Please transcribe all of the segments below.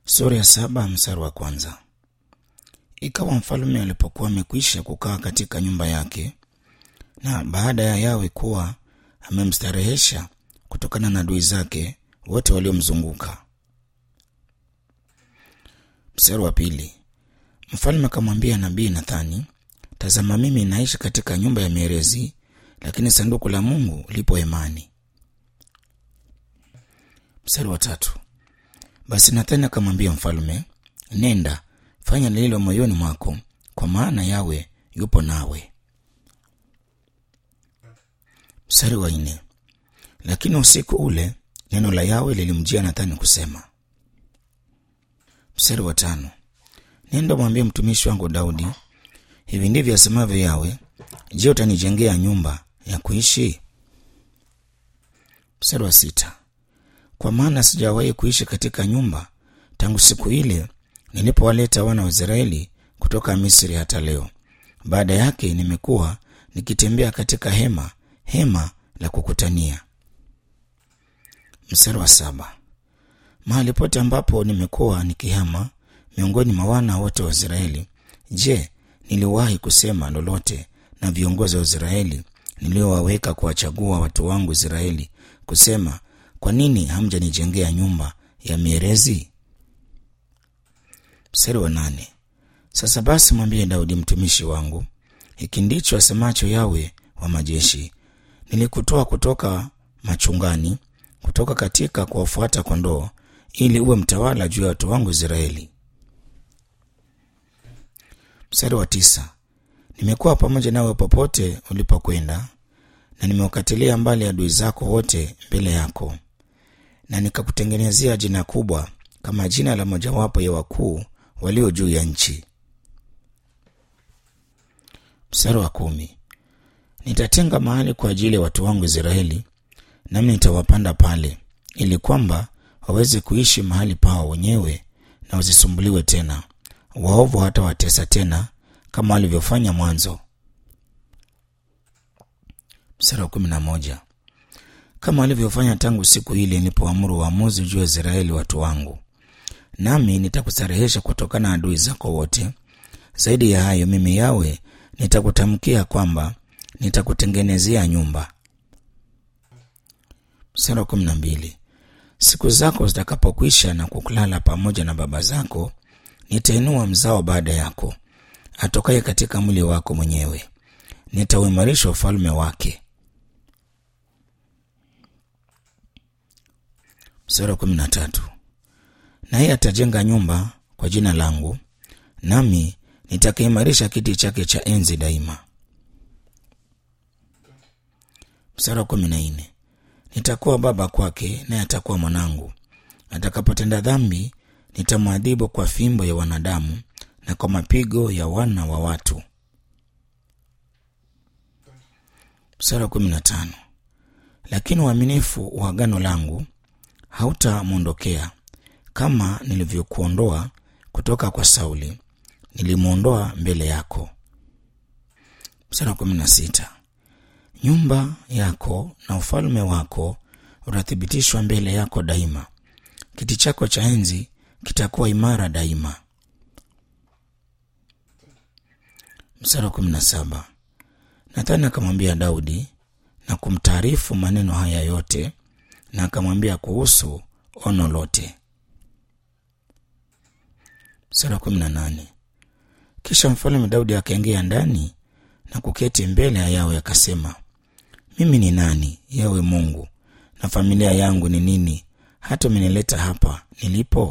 Sura ya 7 mstari wa kwanza. Ikawa mfalme alipokuwa amekwisha kukaa katika nyumba yake, na baada ya Yawe kuwa amemstarehesha kutokana na adui zake wote waliomzunguka. Mstari wa pili. Mfalme akamwambia nabii Nathani, tazama, mimi naishi katika nyumba ya mierezi, lakini sanduku la Mungu lipo hemani. Mstari wa tatu. Basi Nathani akamwambia mfalme, nenda, fanya lililo moyoni mwako, kwa maana Yawe yupo nawe. Mstari wa nne. Lakini usiku ule neno la Yawe lilimjia Nathani kusema. Mstari wa tano. Nenda mwambie mtumishi wangu Daudi, hivi ndivyo asemavyo Yawe, je, utanijengea nyumba ya kuishi? Mstari wa sita. Kwa maana sijawahi kuishi katika nyumba tangu siku ile nilipowaleta wana wa Israeli kutoka Misri hata leo. Baada yake nimekuwa nikitembea katika hema la kukutania. Mstari wa saba. Mahali pote ambapo nimekuwa nikihama miongoni mwa wana wote wa Israeli, je, niliwahi kusema lolote na viongozi wa Israeli niliowaweka kuwachagua watu wangu Israeli, kusema, kwa nini hamjanijengea nyumba ya mierezi? Mstari wa nane. Sasa basi mwambie Daudi mtumishi wangu, hiki ndicho asemacho Yawe wa majeshi, nilikutoa kutoka machungani, kutoka katika kuwafuata kondoo, ili uwe mtawala juu ya watu wangu Israeli. Mstari wa tisa. Nimekuwa pamoja nawe popote ulipokwenda, na nimewakatilia mbali adui zako wote mbele yako, na nikakutengenezea jina kubwa kama jina la mojawapo ya wakuu walio juu ya nchi. Mstari wa kumi. Nitatenga mahali kwa ajili ya watu wangu Israeli, nami nitawapanda pale, ili kwamba waweze kuishi mahali pao wenyewe na wasisumbuliwe tena. Waovu hata watesa tena kama walivyofanya mwanzo. Mstari wa 11. Kama walivyofanya tangu siku ile nilipoamuru uamuzi juu ya Israeli watu wangu. Nami nitakustarehesha kutokana na adui zako wote. Zaidi ya hayo, mimi Yawe nitakutamkia kwamba nitakutengenezea nyumba. Mstari wa 12. Siku zako zitakapokwisha na kukulala pamoja na baba zako, nitainua mzao baada yako, atokaye katika mwili wako mwenyewe, nitauimarisha ufalme wake. Mstari wa 13. Naye atajenga nyumba kwa jina langu, nami nitakiimarisha kiti chake cha enzi daima. Mstari wa 14. Nitakuwa baba kwake, naye atakuwa mwanangu. Atakapotenda dhambi, nitamwadhibu kwa fimbo ya wanadamu na kwa mapigo ya wana wa watu. Mstari wa 15. Lakini uaminifu wa agano langu hautamwondokea, kama nilivyokuondoa kutoka kwa Sauli, nilimwondoa mbele yako. Mstari wa 16. Nyumba yako na ufalme wako utathibitishwa mbele yako daima, kiti chako cha enzi kitakuwa imara daima. Mstari wa 17. Nathani akamwambia Daudi na kumtaarifu maneno haya yote, na akamwambia kuhusu ono lote. Mstari wa 18. Kisha mfalme Daudi akaingia ndani na kuketi mbele ya Yawe, akasema, mimi ni nani, Yawe Mungu, na familia yangu ni nini, hata umenileta hapa nilipo?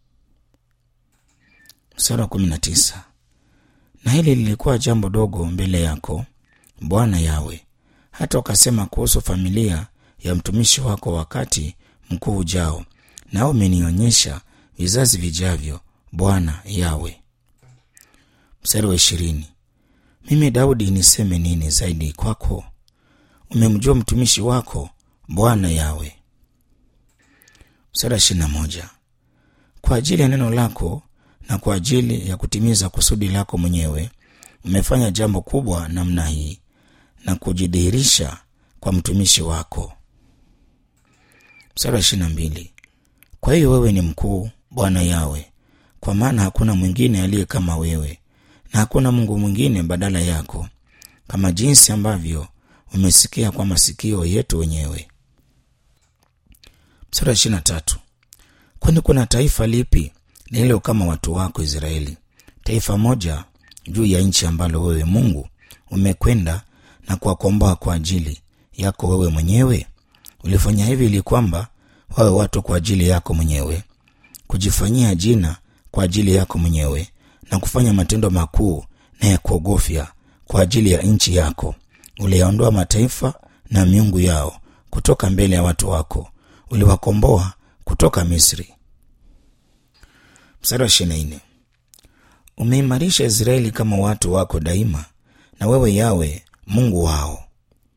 Mstari wa 19. Na hili lilikuwa jambo dogo mbele yako, Bwana Yawe, hata ukasema kuhusu familia ya mtumishi wako wakati mkuu ujao, na umenionyesha vizazi vijavyo, Bwana Yawe. Mstari wa 20. Mimi Daudi niseme nini zaidi kwako? Umemjua mtumishi wako, Bwana Yawe. Mstari wa 21. Kwa ajili ya neno lako na kwa ajili ya kutimiza kusudi lako mwenyewe, umefanya jambo kubwa namna hii na kujidhihirisha kwa mtumishi wako. Mstari wa 22. Kwa hiyo wewe ni mkuu, Bwana Yawe, kwa maana hakuna mwingine aliye kama wewe, na hakuna Mungu mwingine badala yako, kama jinsi ambavyo umesikia kwa masikio yetu wenyewe. Mstari wa 23. Kwani kuna taifa lipi lililo kama watu wako Israeli, taifa moja juu ya nchi ambalo wewe Mungu umekwenda na kuwakomboa kwa ajili yako wewe mwenyewe? Ulifanya hivi ili kwamba wawe watu kwa ajili yako mwenyewe, kujifanyia jina kwa ajili yako mwenyewe, na kufanya matendo makuu na ya kuogofya kwa ajili ya nchi yako. Uliyaondoa mataifa na miungu yao kutoka mbele ya watu wako, uliwakomboa kutoka Misri. Mstari wa 24. Umeimarisha Israeli kama watu wako daima, na wewe Yawe Mungu wao.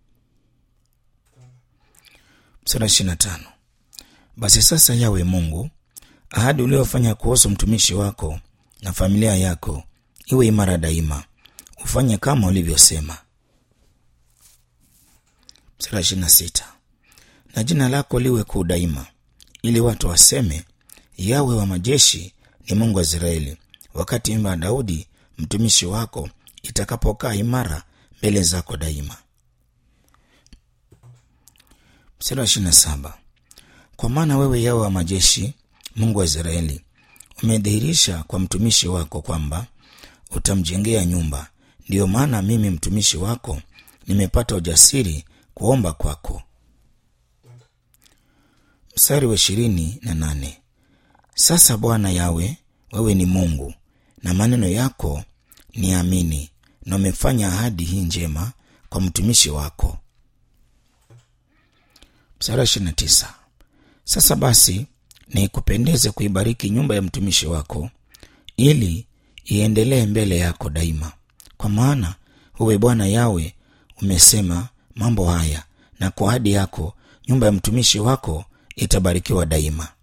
Mstari wa 25. Basi sasa Yawe Mungu, ahadi uliyofanya kuhusu mtumishi wako na familia yako iwe imara daima, ufanye kama ulivyosema. Mstari wa 26. Na jina lako liwe kuu daima, ili watu waseme, Yawe wa majeshi ni Mungu wa Israeli, wakati nyumba ya Daudi mtumishi wako itakapokaa imara mbele zako daima. Mstari wa 27. Kwa maana wewe Yawe wa majeshi, Mungu wa Israeli, umedhihirisha kwa mtumishi wako kwamba utamjengea nyumba. Ndiyo maana mimi mtumishi wako nimepata ujasiri kuomba kwako. Mstari wa 28. Sasa Bwana Yawe, wewe ni Mungu, na maneno yako ni amini, na umefanya ahadi hii njema kwa mtumishi wako. Mstari wa 29. Sasa basi na ikupendeze kuibariki nyumba ya mtumishi wako, ili iendelee mbele yako daima, kwa maana wewe Bwana Yawe umesema mambo haya, na kwa ahadi yako nyumba ya mtumishi wako itabarikiwa daima.